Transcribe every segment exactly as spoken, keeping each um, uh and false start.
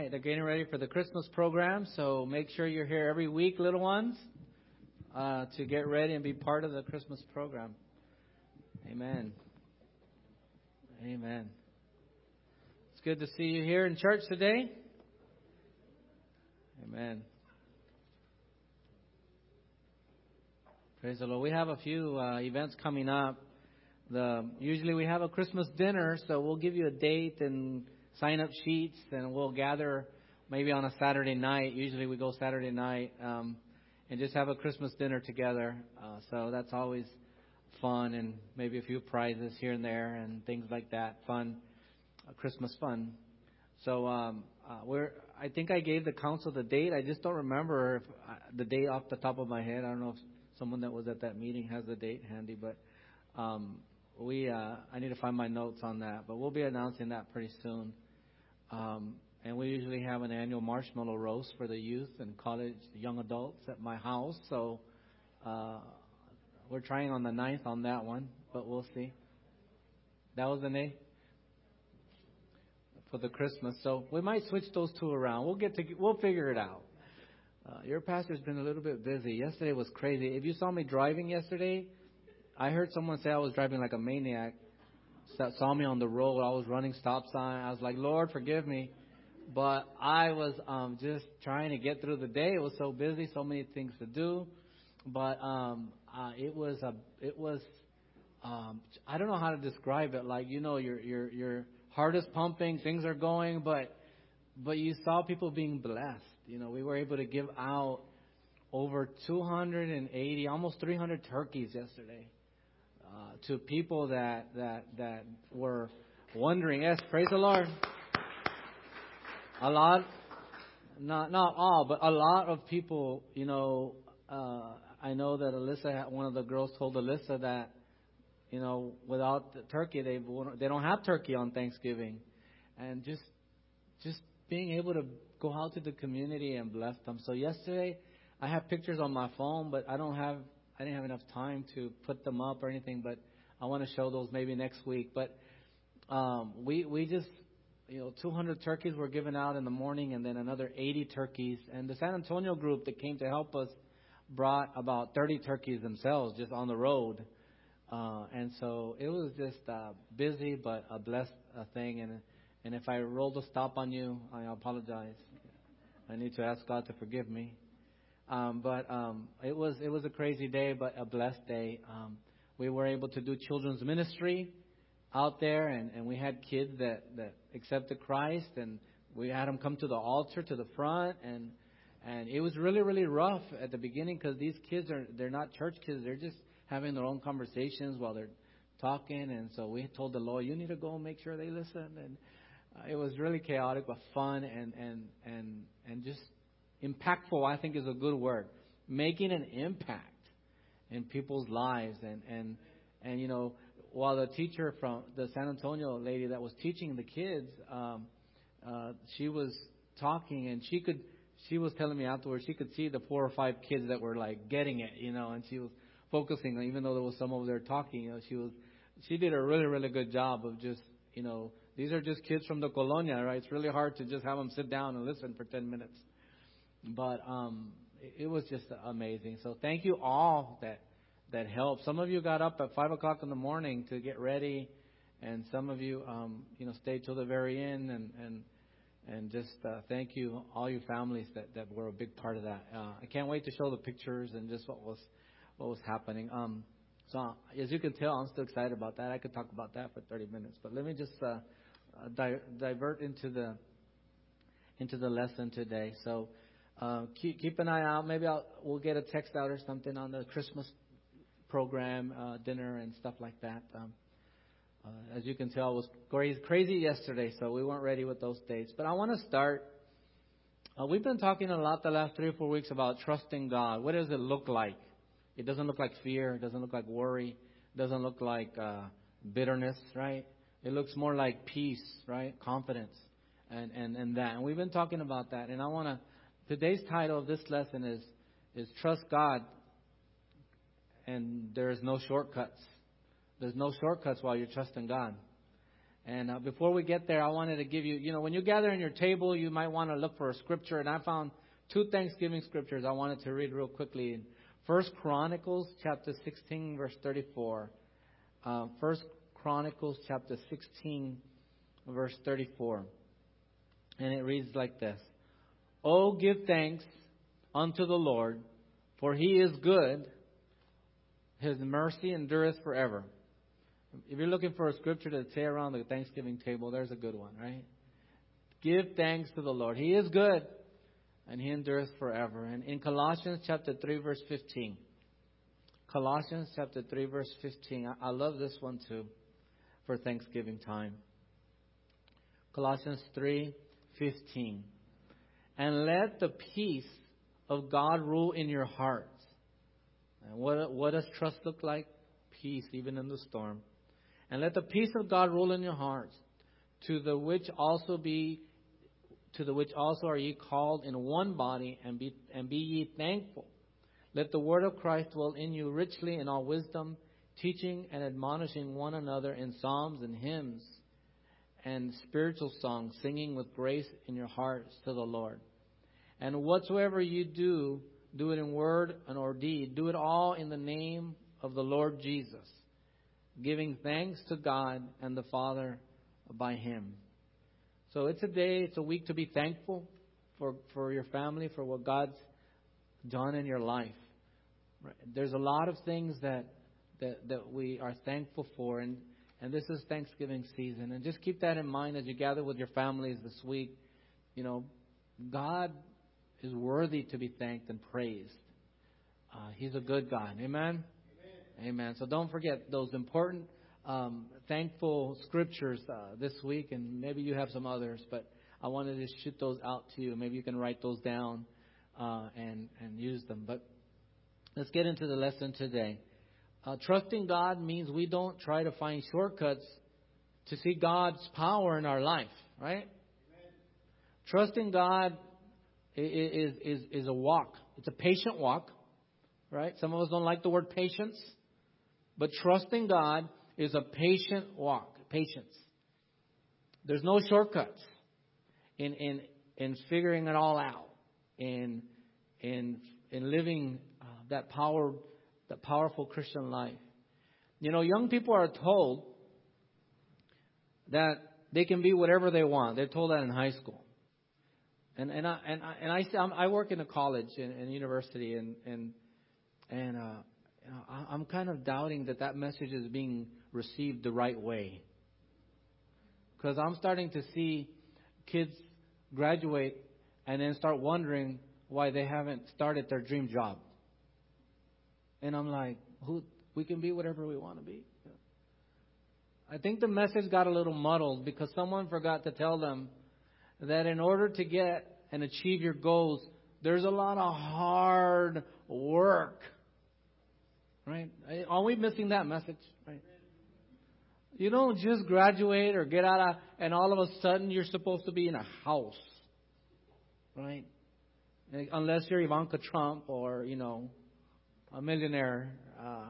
right, they're getting ready for the Christmas program, so make sure you're here every week, little ones, uh, to get ready and be part of the Christmas program. Amen. Amen. It's good to see you here in church today. Amen. Praise the Lord. We have a few uh, events coming up. The usually we have a Christmas dinner, so we'll give you a date and sign up sheets, and we'll gather maybe on a Saturday night. Usually we go Saturday night um, and just have a Christmas dinner together. Uh, so that's always fun, and maybe a few prizes here and there and things like that. Fun, uh, Christmas fun. So um, uh, we're. I think I gave the council the date. I just don't remember if, uh, the date off the top of my head. I don't know if someone that was at that meeting has the date handy, but um, we. Uh, I need to find my notes on that. But we'll be announcing that pretty soon. Um, and we usually have an annual marshmallow roast for the youth and college young adults at my house. So uh, we're trying on the ninth on that one, but we'll see. That was the name for the Christmas. So we might switch those two around. We'll get to we'll figure it out. Uh, your pastor's been a little bit busy. Yesterday was crazy. If you saw me driving yesterday, I heard someone say I was driving like a maniac. Saw me on the road. I was running stop sign. I was like, Lord, forgive me. But I was um, just trying to get through the day. It was so busy, so many things to do. But um, uh, it was a, it was, um, I don't know how to describe it. Like, you know, your your your heart is pumping, things are going, but but you saw people being blessed. You know, we were able to give out over two hundred eighty, almost three hundred turkeys yesterday. Uh, to people that, that that were wondering. Yes, praise the Lord. A lot, not not all, but a lot of people, you know, uh, I know that Alyssa, one of the girls told Alyssa that, you know, without the turkey, they they don't have turkey on Thanksgiving. And just just being able to go out to the community and bless them. So yesterday, I have pictures on my phone, but I don't have I didn't have enough time to put them up or anything, but I want to show those maybe next week. But um, we we just, you know, two hundred turkeys were given out in the morning, and then another eighty turkeys. And the San Antonio group that came to help us brought about thirty turkeys themselves just on the road. Uh, and so it was just uh, busy, but a blessed uh, thing. And and if I rolled a stop on you, I apologize. I need to ask God to forgive me. Um, but um, it was it was a crazy day, but a blessed day. Um, we were able to do children's ministry out there, and, and we had kids that, that accepted Christ, and we had them come to the altar, to the front, and and it was really, really rough at the beginning because these kids are they're not church kids. They're just having their own conversations while they're talking, and so we told the Lord, you need to go and make sure they listen. And uh, it was really chaotic, but fun, and and and and just impactful, I think, is a good word. Making an impact in people's lives. And, and, and you know, while the teacher from the San Antonio lady that was teaching the kids, um, uh, she was talking, and she could, she was telling me afterwards, she could see the four or five kids that were like getting it, you know, and she was focusing, even though there was some over there talking, you know, she was, she did a really, really good job of just, you know, these are just kids from the colonia, right? It's really hard to just have them sit down and listen for ten minutes. But um, it was just amazing. So thank you all that that helped. Some of you got up at five o'clock in the morning to get ready, and some of you, um, you know, stayed till the very end. And and and just uh, thank you, all you families that, that were a big part of that. Uh, I can't wait to show the pictures and just what was what was happening. Um, so as you can tell, I'm still excited about that. I could talk about that for thirty minutes, but let me just uh, uh, di- divert into the into the lesson today. So. Uh, keep, keep an eye out. Maybe I'll, we'll get a text out or something on the Christmas program, uh, dinner and stuff like that. Um, uh, as you can tell, it was crazy, crazy yesterday, so we weren't ready with those dates. But I want to start. Uh, we've been talking a lot the last three or four weeks about trusting God. What does it look like? It doesn't look like fear. It doesn't look like worry. It doesn't look like uh, bitterness, right? It looks more like peace, right? Confidence and, and, and that. And we've been talking about that. And I want to Today's title of this lesson is is Trust God, and there's no shortcuts. There's no shortcuts while you're trusting God. And uh, before we get there, I wanted to give you, you know, when you gather in your table, you might want to look for a scripture. And I found two Thanksgiving scriptures I wanted to read real quickly. First Chronicles chapter sixteen, verse thirty-four. Uh, First Chronicles chapter sixteen, verse thirty-four. And it reads like this. Oh, give thanks unto the Lord, for He is good. His mercy endureth forever. If you're looking for a scripture to say around the Thanksgiving table, there's a good one, right? Give thanks to the Lord. He is good, and He endureth forever. And in Colossians chapter three, verse fifteen. Colossians chapter three, verse fifteen. I, I love this one too for Thanksgiving time. Colossians three fifteen. And let the peace of God rule in your hearts. And what, what does trust look like? Peace, even in the storm. And let the peace of God rule in your hearts, to the which also be, to the which also are ye called in one body, and be and be ye thankful. Let the word of Christ dwell in you richly in all wisdom, teaching and admonishing one another in psalms and hymns and spiritual songs, singing with grace in your hearts to the Lord. And whatsoever you do, do it in word and or deed. Do it all in the name of the Lord Jesus, giving thanks to God and the Father by Him. So it's a day, it's a week to be thankful for, for your family, for what God's done in your life. There's a lot of things that that, that we are thankful for, and, and this is Thanksgiving season. And just keep that in mind as you gather with your families this week. You know, God is worthy to be thanked and praised. Uh, he's a good God. Amen? Amen. Amen. So don't forget those important, um, thankful scriptures uh, this week, and maybe you have some others, but I wanted to shoot those out to you. Maybe you can write those down uh, and, and use them. But let's get into the lesson today. Uh, trusting God means we don't try to find shortcuts to see God's power in our life, right? Amen. Trusting God is, is, is a walk. It's a patient walk, right? Some of us don't like the word patience, but trusting God is a patient walk. Patience. There's no shortcuts in in in figuring it all out, in in in living uh, that power, that powerful Christian life. You know, young people are told that they can be whatever they want. They're told that in high school. And and I and I, and I, I work in a college and, and university, and and and uh, you know, I'm kind of doubting that that message is being received the right way, because I'm starting to see kids graduate and then start wondering why they haven't started their dream job. And I'm like, who? We can be whatever we want to be. I think the message got a little muddled because someone forgot to tell them that in order to get and achieve your goals, there's a lot of hard work. Right? Are we missing that message? Right? You don't just graduate or get out of, and all of a sudden you're supposed to be in a house. Right? Unless you're Ivanka Trump or, you know, a millionaire. Uh,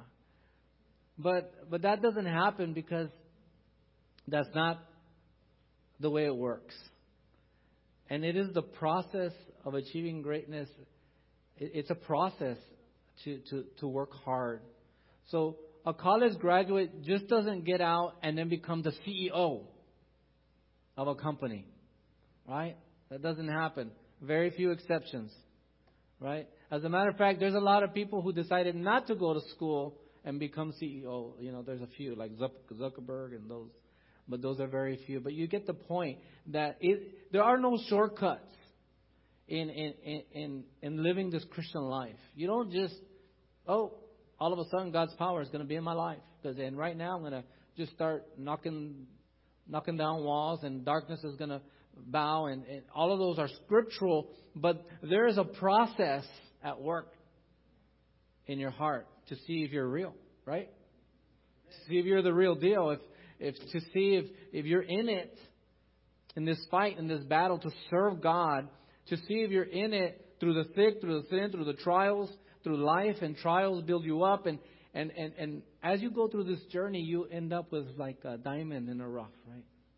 but but that doesn't happen because that's not the way it works. And it is the process of achieving greatness. It's a process to, to, to work hard. So a college graduate just doesn't get out and then become the C E O of a company. Right? That doesn't happen. Very few exceptions. Right? As a matter of fact, there's a lot of people who decided not to go to school and become C E O. You know, there's a few like Zuckerberg and those. But those are very few. But you get the point that it, there are no shortcuts in, in, in, in living this Christian life. You don't just, oh, all of a sudden God's power is going to be in my life. Because and right now I'm going to just start knocking knocking down walls, and darkness is going to bow. And, and all of those are scriptural. But there is a process at work in your heart to see if you're real, right? To see if you're the real deal. If If to see if, if you're in it, in this fight, in this battle, to serve God, to see if you're in it through the thick, through the thin, through the trials, through life, and trials build you up. And, and, and, and as you go through this journey, you end up with like a diamond in a rough, right?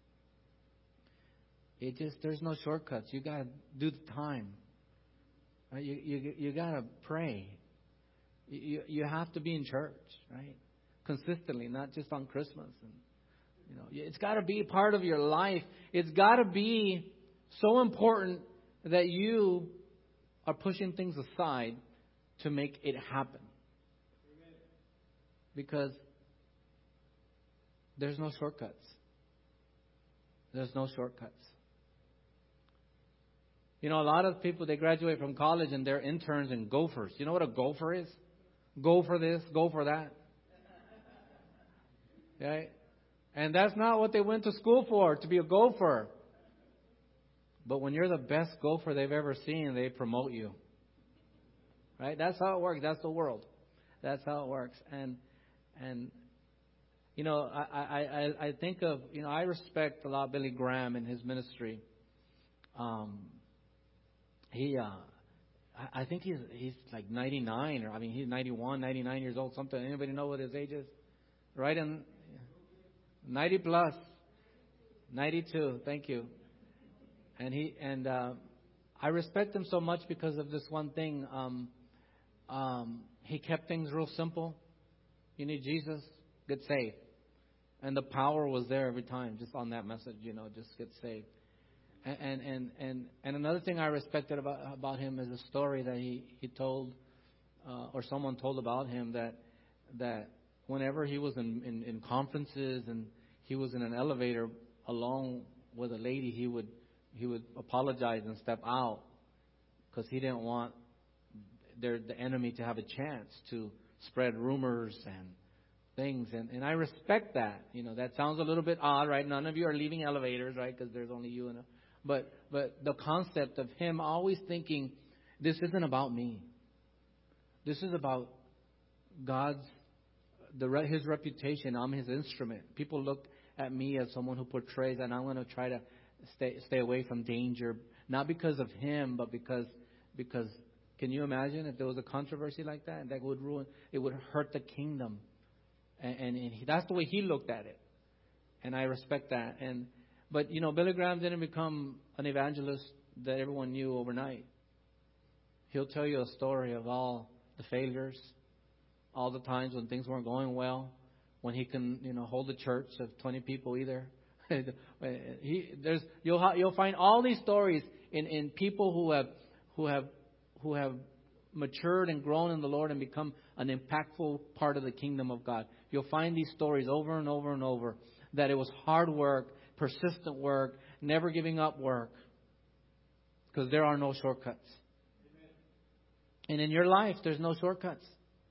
it just, there's no shortcuts. You got to do the time. Right? You, you, you got to pray. You, you have to be in church, right? Consistently, not just on Christmas. And, you know, it's got to be part of your life. It's got to be so important that you are pushing things aside to make it happen. Because there's no shortcuts. There's no shortcuts. You know, a lot of people, they graduate from college and they're interns and gophers. You know what a gopher is? Go for this, go for that. Right? And that's not what they went to school for, to be a gopher. But when you're the best gopher they've ever seen, they promote you. Right? That's how it works. That's the world. That's how it works. And, and you know, I, I, I, I think of, you know, I respect a lot Billy Graham and his ministry. Um, he, uh, I, I think he's he's like ninety-nine, or I mean, he's ninety-one, ninety-nine years old, something. Anybody know what his age is? Right in ninety plus, ninety-two. Thank you. And he and uh, I respect him so much because of this one thing. Um, um, he kept things real simple. You need Jesus, get saved. And the power was there every time, just on that message, you know, just get saved. And and and and, and another thing I respected about about him is a story that he he told, uh, or someone told about him, that that whenever he was in, in in conferences and he was in an elevator along with a lady, he would he would apologize and step out because he didn't want their the enemy to have a chance to spread rumors and things, and, and I respect that. You know, that sounds a little bit odd, right? None of you are leaving elevators, right? Because there's only you and a, but but the concept of him always thinking, this isn't about me. This is about God's, the his reputation. I'm his instrument. People look at me as someone who portrays, and I'm going to try to stay stay away from danger, not because of him, but because because can you imagine if there was a controversy like that? That would ruin. It would hurt the kingdom. And, and, and he, that's the way he looked at it, and I respect that. And but you know, Billy Graham didn't become an evangelist that everyone knew overnight. He'll tell you a story of all the failures, all the times when things weren't going well, when he can you know hold a church of twenty people either. he there's you'll you'll find all these stories in, in people who have who have who have matured and grown in the Lord and become an impactful part of the kingdom of God. You'll find these stories over and over and over, that it was hard work, persistent work, never giving up work, because there are no shortcuts. Amen. And in your life, there's no shortcuts.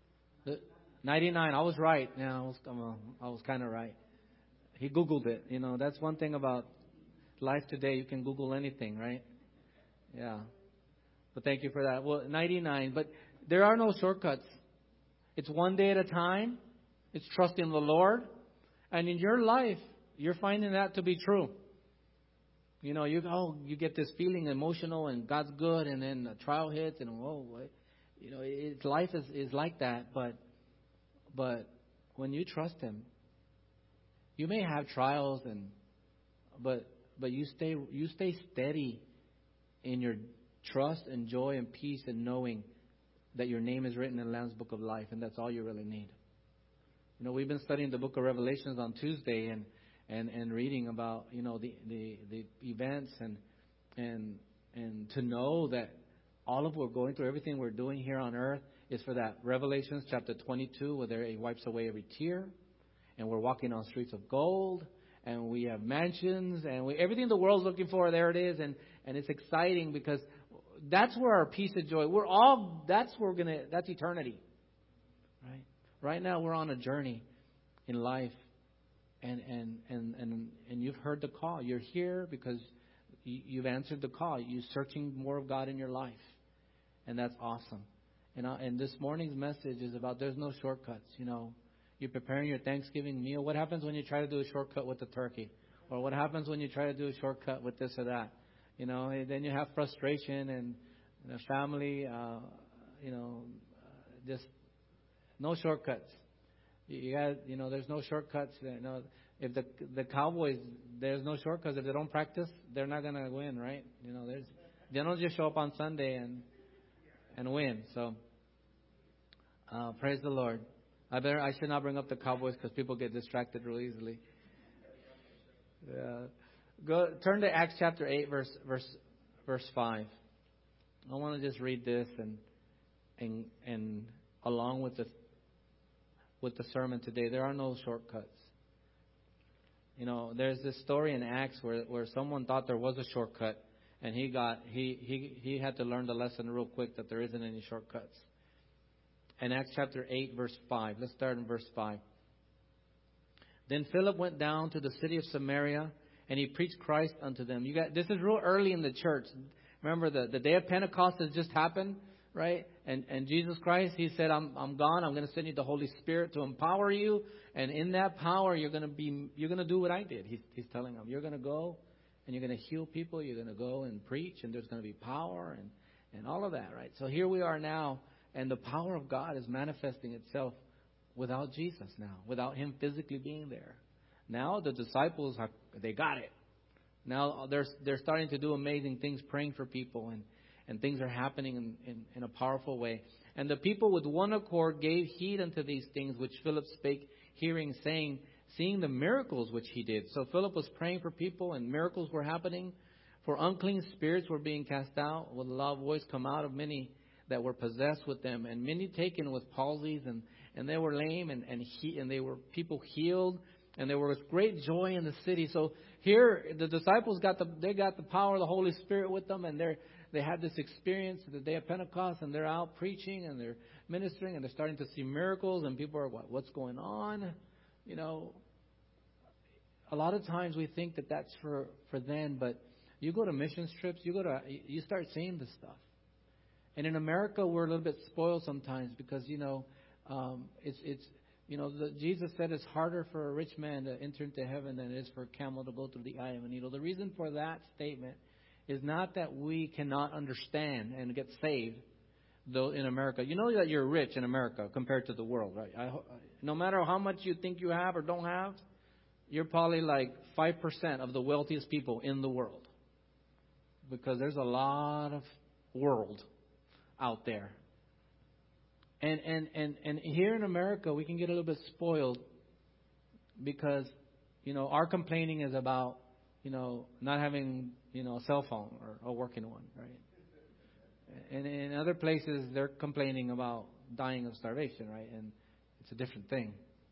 ninety-nine, I was right. Yeah, I was, I was kind of right. He Googled it. You know, that's one thing about life today. You can Google anything, right? Yeah. But thank you for that. Well, ninety-nine, but there are no shortcuts. It's one day at a time. It's trusting the Lord. And in your life, you're finding that to be true. You know, you oh, you get this feeling emotional and God's good, and then a trial hits, and whoa, what? You know, it's, life is, is like that. But but when you trust Him, you may have trials, and but but you stay you stay steady in your trust and joy and peace and knowing that your name is written in the Lamb's Book of Life, and that's all you really need. You know, we've been studying the Book of Revelations on Tuesday, and and, and reading about you know the, the, the events, and and and to know that all of what we're going through, everything we're doing here on earth, is for that. Revelations chapter twenty-two, where there He wipes away every tear, and we're walking on streets of gold, and we have mansions, and we, everything the world's looking for, there it is, and and it's exciting because that's where our peace and joy. We're all. That's where we're gonna. That's eternity, right? Right now we're on a journey in life, and and and and, and you've heard the call. You're here because you, you've answered the call. You're searching more of God in your life, and that's awesome. And I, and this morning's message is about there's no shortcuts. You know, you're preparing your Thanksgiving meal. What happens when you try to do a shortcut with the turkey, or what happens when you try to do a shortcut with this or that? You know, then you have frustration and the family, uh, you know, uh, just no shortcuts. You got, you know, there's no shortcuts. You know, if the the Cowboys, there's no shortcuts. If they don't practice, they're not gonna win, right? You know, there's they don't just show up on Sunday and and win. So uh, praise the Lord. I better I should not bring up the Cowboys because people get distracted real easily. Yeah. Go turn to Acts chapter eight, verse verse verse five. I want to just read this and and and along with the with the sermon today, there are no shortcuts. You know, there's this story in Acts where where someone thought there was a shortcut, and he got he he he had to learn the lesson real quick that there isn't any shortcuts. In Acts chapter eight, verse five. Let's start in verse five. Then Philip went down to the city of Samaria, and he preached Christ unto them. You got this is real early in the church. Remember, the, the day of Pentecost has just happened, right? And and Jesus Christ, He said, I'm I'm gone. I'm going to send you the Holy Spirit to empower you. And in that power, you're going to be you're going to do what I did. He's He's telling them, you're going to go and you're going to heal people. You're going to go and preach, and there's going to be power and and all of that, right? So here we are now, and the power of God is manifesting itself without Jesus now, without Him physically being there. Now the disciples have they got it. Now they're they're starting to do amazing things, praying for people, and, and things are happening in, in, in a powerful way. And the people with one accord gave heed unto these things which Philip spake, hearing, saying, seeing the miracles which he did. So Philip was praying for people, and miracles were happening. For unclean spirits were being cast out, with a loud voice come out of many that were possessed with them, and many taken with palsies, and, and they were lame, and and, he, and they were people healed. And there was great joy in the city. So here, the disciples got the they got the power of the Holy Spirit with them, and they they had this experience the day of Pentecost, and they're out preaching and they're ministering, and they're starting to see miracles, and people are what what's going on, you know. A lot of times we think that that's for for then, but you go to mission trips, you go to you start seeing this stuff. And in America, we're a little bit spoiled sometimes because you know um, it's it's. You know, the, Jesus said it's harder for a rich man to enter into heaven than it is for a camel to go through the eye of a needle. The reason for that statement is not that we cannot understand and get saved, though in America. You know that you're rich in America compared to the world, right? I, no matter how much you think you have or don't have, you're probably like five percent of the wealthiest people in the world. Because there's a lot of world out there. And, and, and, and here in America, we can get a little bit spoiled because, you know, our complaining is about, you know, not having, you know, a cell phone or a working one, right? And in other places, they're complaining about dying of starvation, right? And it's a different thing.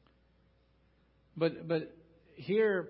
But, but here,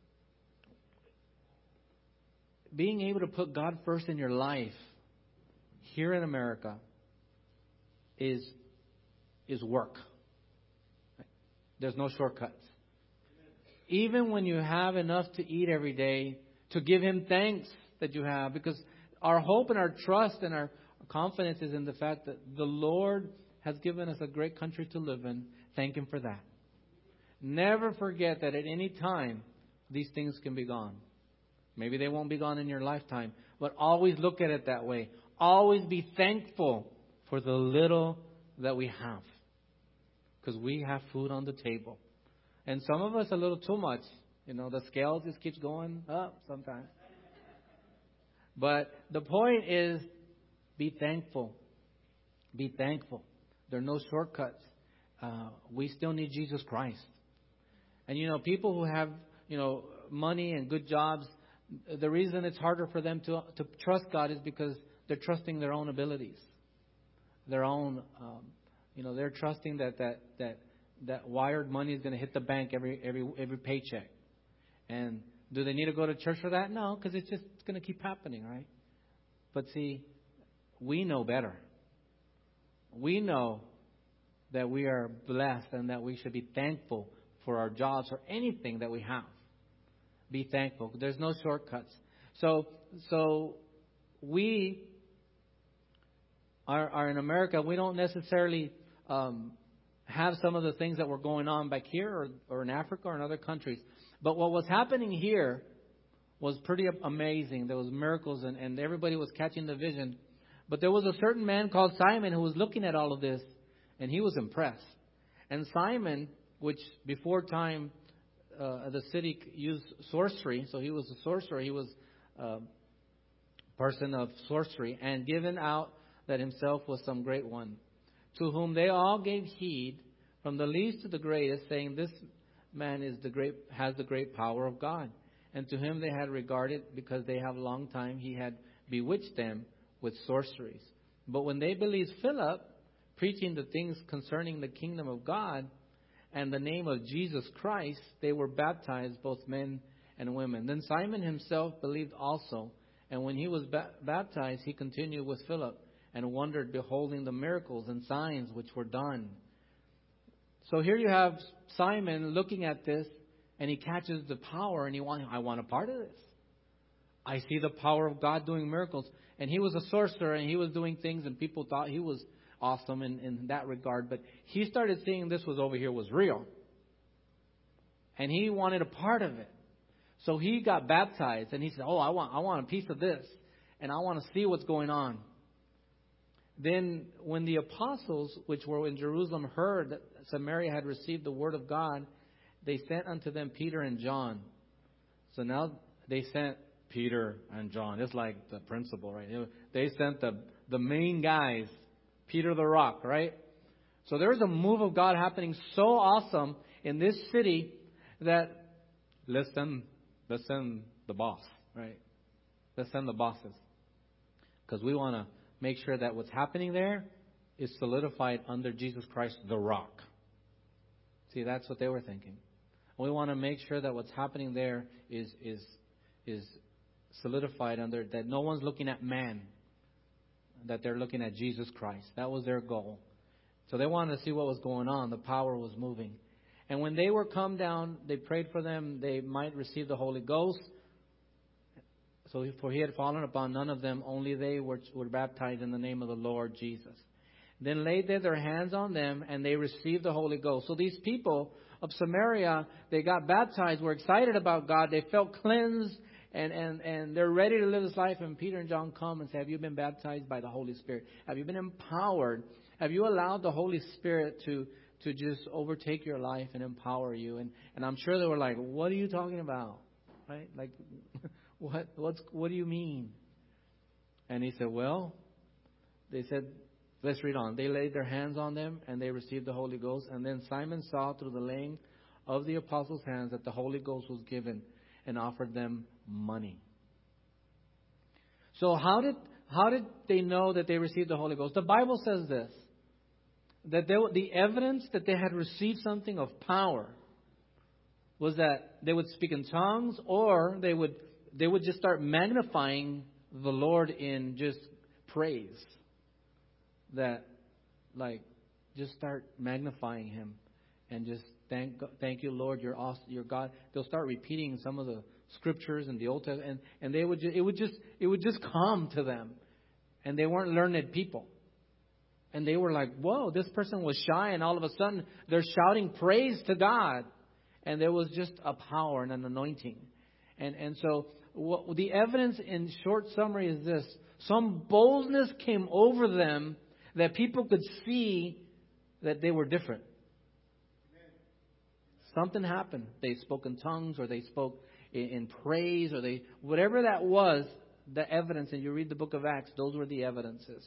being able to put God first in your life here in America is is work. There's no shortcuts. Even when you have enough to eat every day, to give Him thanks that you have, because our hope and our trust and our confidence is in the fact that the Lord has given us a great country to live in. Thank Him for that. Never forget that at any time these things can be gone. Maybe they won't be gone in your lifetime, but always look at it that way. Always be thankful for the little that we have. Because we have food on the table. And some of us a little too much. You know, the scale just keeps going up sometimes. But the point is, be thankful. Be thankful. There are no shortcuts. Uh, we still need Jesus Christ. And, you know, people who have, you know, money and good jobs, the reason it's harder for them to to trust God is because they're trusting their own abilities. Their own, um, you know, they're trusting that that that that wired money is going to hit the bank every every every paycheck. And do they need to go to church for that? No, because it's just it's going to keep happening, right? But see, we know better. We know that we are blessed and that we should be thankful for our jobs or anything that we have. Be thankful. There's no shortcuts. So so we. Are, are in America, we don't necessarily um, have some of the things that were going on back here or, or in Africa or in other countries. But what was happening here was pretty amazing. There was miracles and, and everybody was catching the vision. But there was a certain man called Simon who was looking at all of this, and he was impressed. And Simon, which before time uh, the city used sorcery. So he was a sorcerer. He was a person of sorcery, and given out that himself was some great one, to whom they all gave heed, from the least to the greatest, saying, "This man is the great, has the great power of God." And to him they had regarded, because they have long time he had bewitched them with sorceries. But when they believed Philip, preaching the things concerning the kingdom of God and the name of Jesus Christ, they were baptized, both men and women. Then Simon himself believed also, and when he was ba- baptized, he continued with Philip, and wondered, beholding the miracles and signs which were done. So here you have Simon looking at this, and he catches the power, and he wants, I want a part of this. I see the power of God doing miracles. And he was a sorcerer, and he was doing things, and people thought he was awesome in, in that regard. But he started seeing this was over here was real. And he wanted a part of it. So he got baptized, and he said, oh, I want, I want a piece of this, and I want to see what's going on. Then when the apostles, which were in Jerusalem, heard that Samaria had received the word of God, they sent unto them Peter and John. So now they sent Peter and John. It's like the principal, right? They sent the, the main guys, Peter the Rock, right? So there's a move of God happening so awesome in this city that let's send, let's send the boss, right? Let's send the bosses. Because we want to make sure that what's happening there is solidified under Jesus Christ, the Rock. See, that's what they were thinking. We want to make sure that what's happening there is is is solidified under, that no one's looking at man, that they're looking at Jesus Christ. That was their goal. So they wanted to see what was going on. The power was moving. And when they were come down, they prayed for them they might receive the Holy Ghost. So for he had fallen upon none of them, only they were, were baptized in the name of the Lord Jesus. Then laid they their hands on them, and they received the Holy Ghost. So these people of Samaria, they got baptized, were excited about God, they felt cleansed, and, and, and they're ready to live this life. And Peter and John come and say, have you been baptized by the Holy Spirit? Have you been empowered? Have you allowed the Holy Spirit to, to just overtake your life and empower you? And, and I'm sure they were like, what are you talking about? Right? Like, what, what's, what do you mean? And he said, well, they said, let's read on. They laid their hands on them, and they received the Holy Ghost. And then Simon saw through the laying of the apostles' hands that the Holy Ghost was given, and offered them money. So how did how did they know that they received the Holy Ghost? The Bible says this, that they, the evidence that they had received something of power was that they would speak in tongues, or they would they would just start magnifying the Lord in just praise. That, like, just start magnifying Him and just thank thank you, Lord, you're awesome, you're God. They'll start repeating some of the scriptures in the Old Testament, and, and they would ju- it would just it would just come to them, and they weren't learned people, and they were like, whoa, this person was shy, and all of a sudden they're shouting praise to God, and there was just a power and an anointing, and and so what, the evidence in short summary is this: some boldness came over them, that people could see that they were different. Something happened. They spoke in tongues, or they spoke in, in praise, or they, whatever that was, the evidence, and you read the book of Acts, those were the evidences.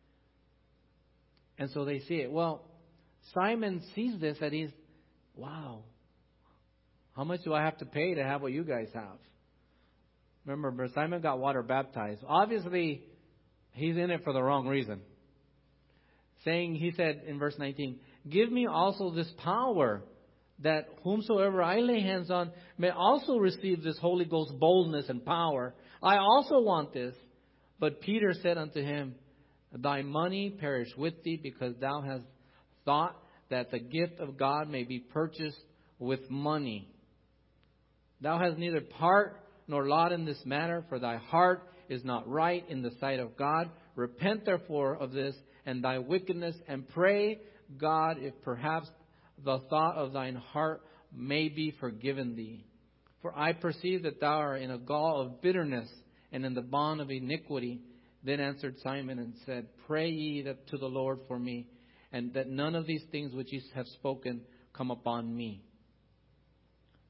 And so they see it. Well, Simon sees this, and he's, wow, how much do I have to pay to have what you guys have? Remember, Simon got water baptized. Obviously, he's in it for the wrong reason. Saying, he said in verse nineteen, give me also this power, that whomsoever I lay hands on may also receive this Holy Ghost boldness and power. I also want this. But Peter said unto him, thy money perish with thee, because thou hast thought that the gift of God may be purchased with money. Thou hast neither part nor lot in this matter, for thy heart is not right in the sight of God. Repent therefore of this and thy wickedness, and pray God if perhaps the thought of thine heart may be forgiven thee. For I perceive that thou art in a gall of bitterness, and in the bond of iniquity. Then answered Simon and said, pray ye that to the Lord for me, and that none of these things which ye have spoken come upon me.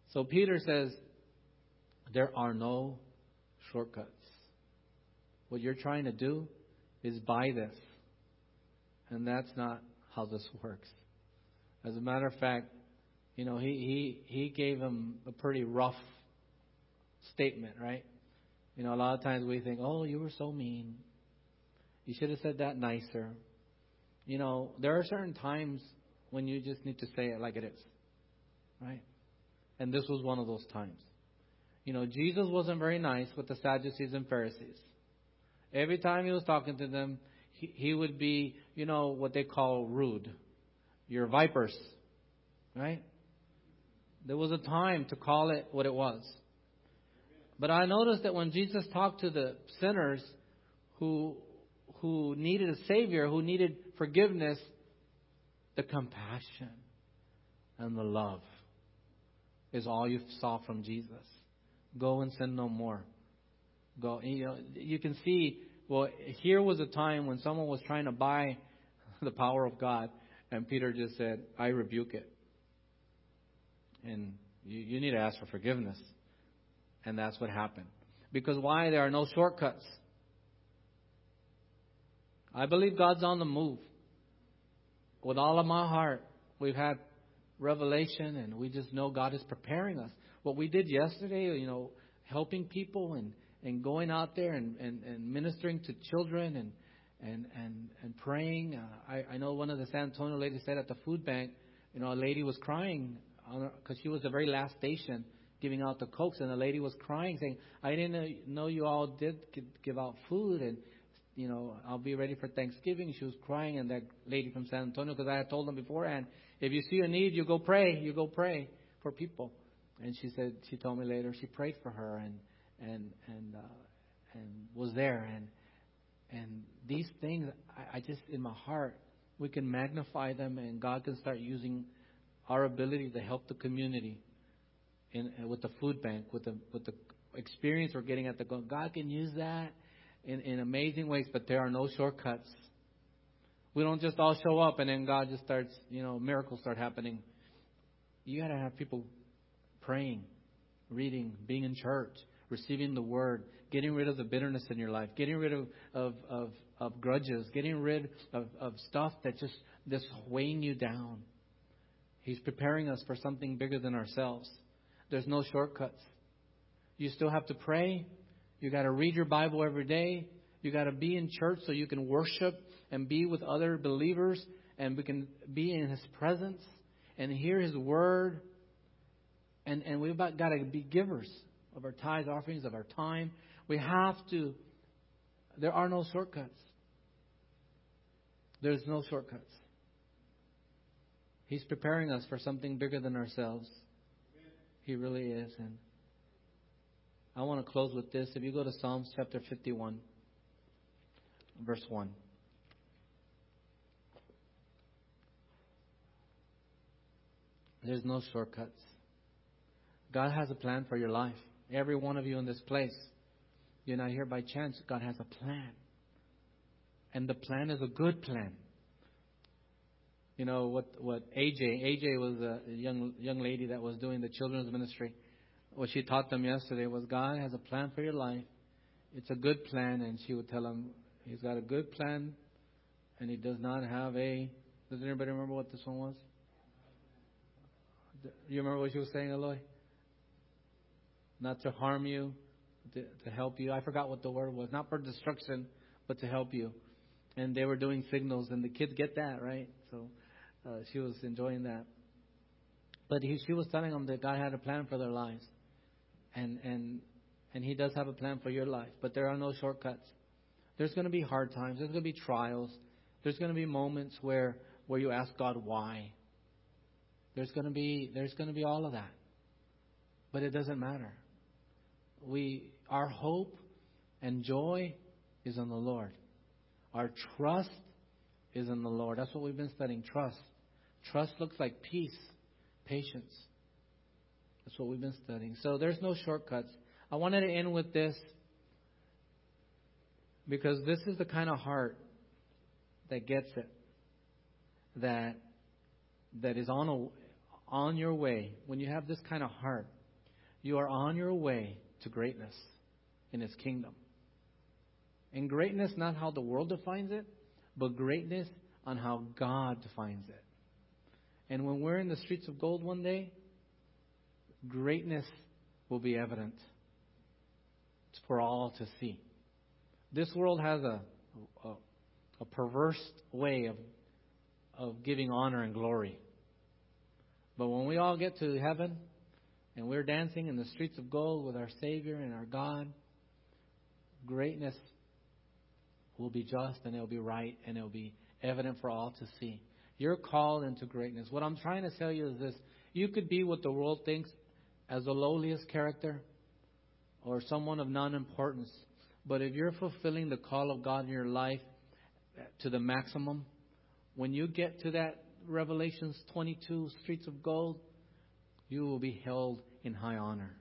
So Peter says, there are no shortcuts. What you're trying to do is buy this. And that's not how this works. As a matter of fact, you know, he, he, he gave him a pretty rough statement, right? You know, a lot of times we think, oh, you were so mean. You should have said that nicer. You know, there are certain times when you just need to say it like it is, right? And this was one of those times. You know, Jesus wasn't very nice with the Sadducees and Pharisees. Every time he was talking to them, he, he would be, you know, what they call rude. You're vipers, right? There was a time to call it what it was. But I noticed that when Jesus talked to the sinners who who needed a Savior, who needed forgiveness, the compassion and the love is all you saw from Jesus. Go and sin no more. Go. You know, you can see, well, here was a time when someone was trying to buy the power of God, and Peter just said, I rebuke it. And you, you need to ask for forgiveness. And that's what happened. Because why? There are no shortcuts. I believe God's on the move. With all of my heart, we've had revelation, and we just know God is preparing us. What we did yesterday, you know, helping people and, and going out there and, and, and ministering to children and and and, and praying. Uh, I, I know one of the San Antonio ladies said at the food bank, you know, a lady was crying because she was the very last station giving out the Cokes, and the lady was crying, saying, I didn't know you all did give out food, and you know, I'll be ready for Thanksgiving. She was crying, and that lady from San Antonio, because I had told them beforehand, if you see a need, you go pray. You go pray for people. And she said, she told me later, she prayed for her and and and uh, and was there. And and these things, I, I just in my heart, we can magnify them, and God can start using our ability to help the community in with the food bank, with the with the experience we're getting at the God can use that in, in amazing ways, but there are no shortcuts. We don't just all show up and then God just starts, you know, miracles start happening. You got to have people praying, reading, being in church, receiving the word, getting rid of the bitterness in your life, getting rid of of, of, of grudges, getting rid of, of stuff that just that's weighing you down. He's preparing us for something bigger than ourselves. There's no shortcuts. You still have to pray. You got to read your Bible every day. You got to be in church so you can worship and be with other believers, and we can be in His presence and hear His word. And and we've got to be givers of our tithes, offerings, of our time. We have to. There are no shortcuts. There's no shortcuts. He's preparing us for something bigger than ourselves. He really is. And I want to close with this. If you go to Psalms chapter fifty-one, verse one. There's no shortcuts. God has a plan for your life. Every one of you in this place, you're not here by chance. God has a plan. And the plan is a good plan. You know, what, what A J, A J was a young young lady that was doing the children's ministry. What she taught them yesterday was God has a plan for your life. It's a good plan. And she would tell them, He's got a good plan, and He does not have a... Does anybody remember what this one was? You remember what she was saying, Eloy? Not to harm you, to, to help you. I forgot what the word was. Not for destruction, but to help you. And they were doing signals, and the kids get that, right? So uh, she was enjoying that. But he, she was telling them that God had a plan for their lives. And, and, and He does have a plan for your life. But there are no shortcuts. There's going to be hard times. There's going to be trials. There's going to be moments where, where you ask God why. There's going to be there's going to be all of that. But it doesn't matter. We our hope and joy is in the Lord. Our trust is in the Lord. That's what we've been studying, trust. Trust looks like peace, patience. That's what we've been studying. So there's no shortcuts. I wanted to end with this because this is the kind of heart that gets it, that that is on a, on your way. When you have this kind of heart, You are on your way to greatness in His kingdom. And greatness, not how the world defines it, but greatness on how God defines it. And when we're in the streets of gold one day, greatness will be evident. It's for all to see. This world has a, a, a perverse way of, of giving honor and glory. But when we all get to heaven and we're dancing in the streets of gold with our Savior and our God, greatness will be just and it'll be right and it'll be evident for all to see. You're called into greatness. What I'm trying to tell you is this. You could be what the world thinks as the lowliest character or someone of non-importance. But if you're fulfilling the call of God in your life to the maximum, when you get to that Revelations twenty-two streets of gold, you will be held in high honor.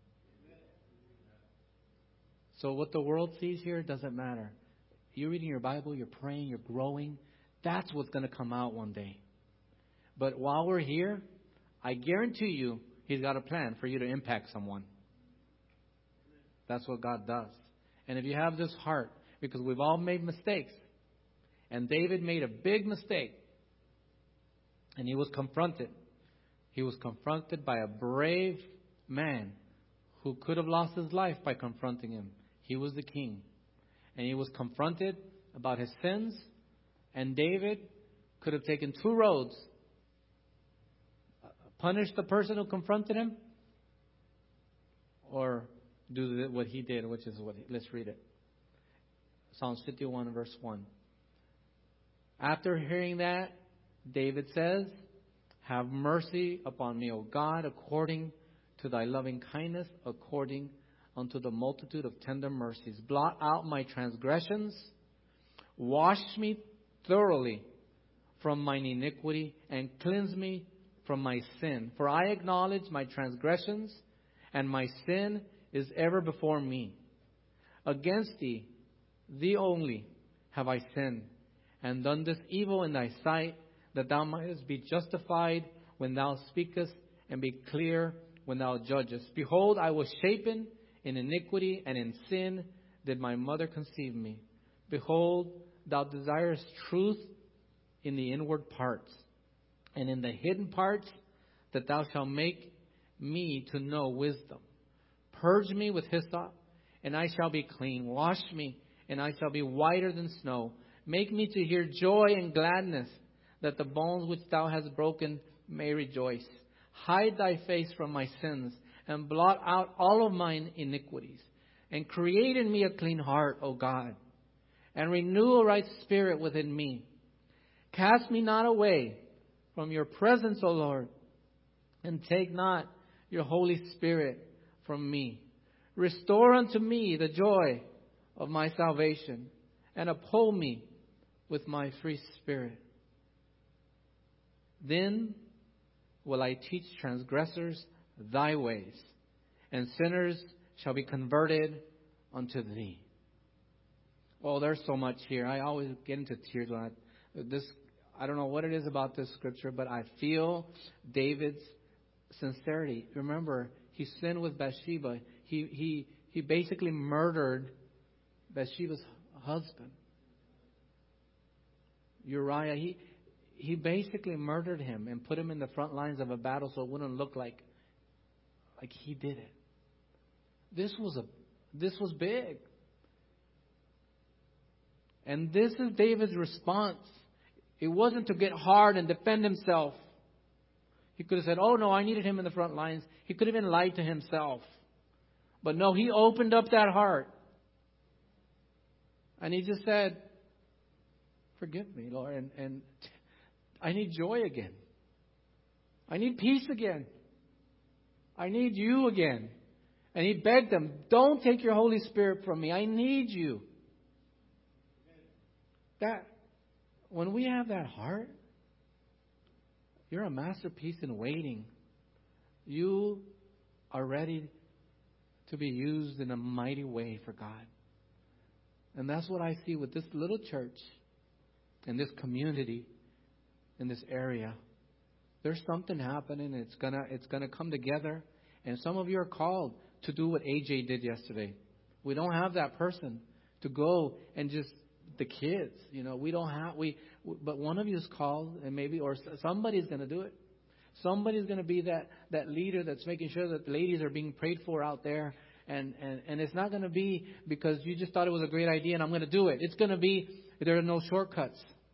So what the world sees here doesn't matter. You're reading your Bible, you're praying, you're growing. That's what's going to come out one day. But while we're here, I guarantee you, He's got a plan for you to impact someone. That's what God does. And if you have this heart, because we've all made mistakes, and David made a big mistake, and he was confronted. He was confronted by a brave man who could have lost his life by confronting him. He was the king. And he was confronted about his sins. And David could have taken two roads. Punish the person who confronted him, or do what he did, which is what he, let's read it. Psalms fifty-one, verse one. After hearing that, David says, "Have mercy upon me, O God, according to thy loving kindness, according unto the multitude of tender mercies. Blot out my transgressions, wash me thoroughly from mine iniquity, and cleanse me from my sin. For I acknowledge my transgressions, and my sin is ever before me. Against thee, thee only, have I sinned, and done this evil in thy sight, that thou mightest be justified when thou speakest, and be clear when thou judgest. Behold, I was shapen in iniquity, and in sin did my mother conceive me. Behold, thou desirest truth in the inward parts, and in the hidden parts, that thou shalt make me to know wisdom. Purge me with hyssop, and I shall be clean. Wash me, and I shall be whiter than snow. Make me to hear joy and gladness, that the bones which thou hast broken may rejoice. Hide thy face from my sins, and blot out all of mine iniquities. And create in me a clean heart, O God, and renew a right spirit within me. Cast me not away from your presence, O Lord, and take not your Holy Spirit from me. Restore unto me the joy of my salvation, and uphold me with my free spirit. Then will I teach transgressors thy ways, and sinners shall be converted unto thee. Oh, there's so much here. I always get into tears when I, this, I don't know what it is about this scripture, but I feel David's sincerity. Remember, he sinned with Bathsheba. He, he, he basically murdered Bathsheba's husband, Uriah. He, he basically murdered him and put him in the front lines of a battle so it wouldn't look like, like he did it. This was a, this was big. And this is David's response. It wasn't to get hard and defend himself. He could have said, oh no, I needed him in the front lines. He could have even lied to himself. But no, he opened up that heart. And he just said, forgive me, Lord. And, and I need joy again. I need peace again. I need you again. And he begged them, don't take your Holy Spirit from me. I need you. That, when we have that heart, you're a masterpiece in waiting. You are ready to be used in a mighty way for God. And that's what I see with this little church, in this community, in this area. There's something happening. It's gonna, it's gonna come together. And some of you are called to do what A J did yesterday. We don't have that person to go and just, the kids, you know, we don't have, we, but one of you is called, and maybe, or somebody's going to do it. Somebody's going to be that, that leader that's making sure that the ladies are being prayed for out there. And, and, and it's not going to be because you just thought it was a great idea and I'm going to do it. It's going to be, there are no shortcuts.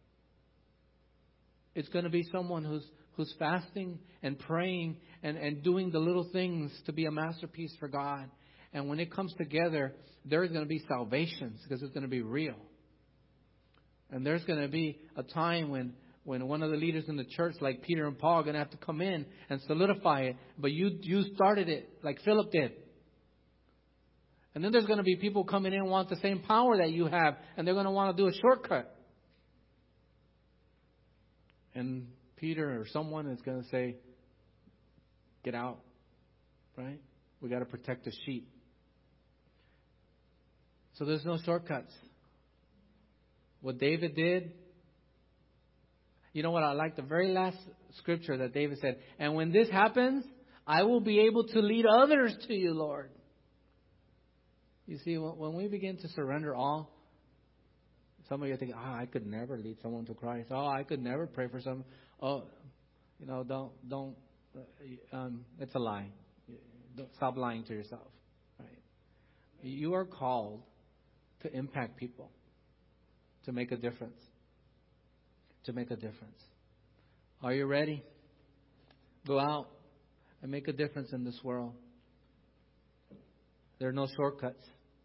It's going to be someone who's who's fasting and praying and, and doing the little things to be a masterpiece for God. And when it comes together, there's going to be salvations because it's going to be real. And there's going to be a time when, when one of the leaders in the church, like Peter and Paul, are going to have to come in and solidify it. But you you started it like Philip did. And then there's going to be people coming in and want the same power that you have. And they're going to want to do a shortcut. And Peter or someone is going to say, get out. Right? We got to protect the sheep. So there's no shortcuts. What David did, you know what I like? The very last scripture that David said, and when this happens, I will be able to lead others to you, Lord. You see, when we begin to surrender all, some of you think, oh, I could never lead someone to Christ. Oh, I could never pray for some. Oh, you know, don't, don't, um, it's a lie. Don't stop lying to yourself. Right? You are called to impact people, to make a difference, to make a difference. Are you ready? Go out and make a difference in this world. There are no shortcuts.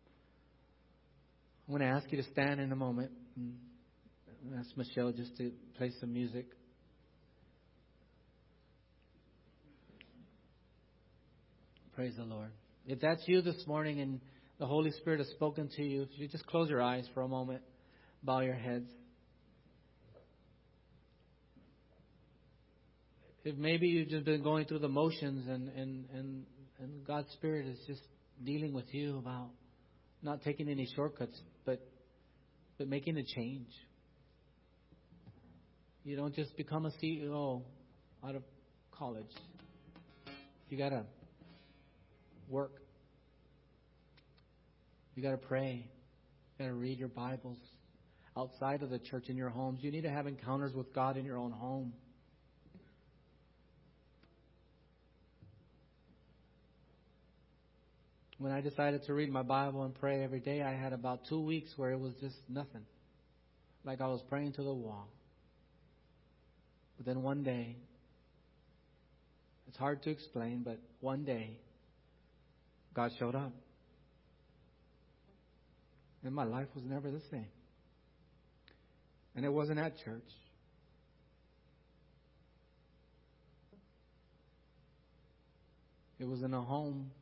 I'm going to ask you to stand in a moment. And ask Michelle just to play some music. Praise the Lord. If that's you this morning and the Holy Spirit has spoken to you, if you just close your eyes for a moment, bow your heads. If maybe you've just been going through the motions and, and, and, and God's Spirit is just dealing with you about not taking any shortcuts, but but making a change. You don't just become a C E O out of college. You got to work. You got to pray. You got to read your Bibles outside of the church in your homes. You need to have encounters with God in your own home. When I decided to read my Bible and pray every day, I had about two weeks where it was just nothing. Like I was praying to the wall. But then one day, it's hard to explain, but one day, God showed up. And my life was never the same. And it wasn't at church. It was in a home.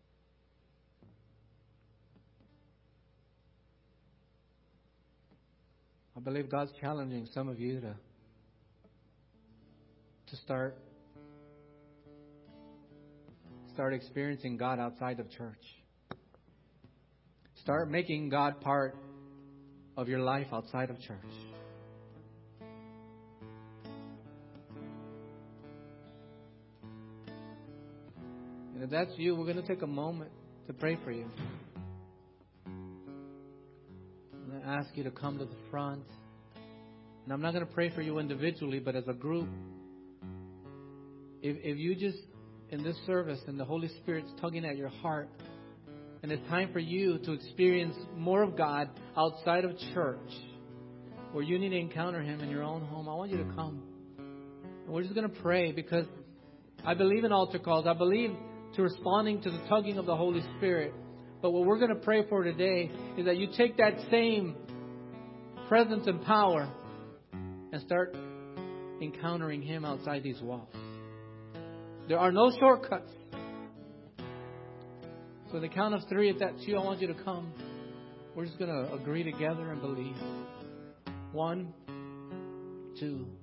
I believe God's challenging some of you to, to start, start experiencing God outside of church. Start making God part of your life outside of church. And if that's you, we're going to take a moment to pray for you. I'm going to ask you to come to the front. And I'm not going to pray for you individually, but as a group. If, if you just, in this service, and the Holy Spirit's tugging at your heart, and it's time for you to experience more of God outside of church, where you need to encounter Him in your own home, I want you to come. And we're just going to pray, because I believe in altar calls. I believe to responding to the tugging of the Holy Spirit. But what we're going to pray for today is that you take that same presence and power and start encountering Him outside these walls. There are no shortcuts. So the count of three, if that's you, I want you to come. We're just going to agree together and believe. One, two,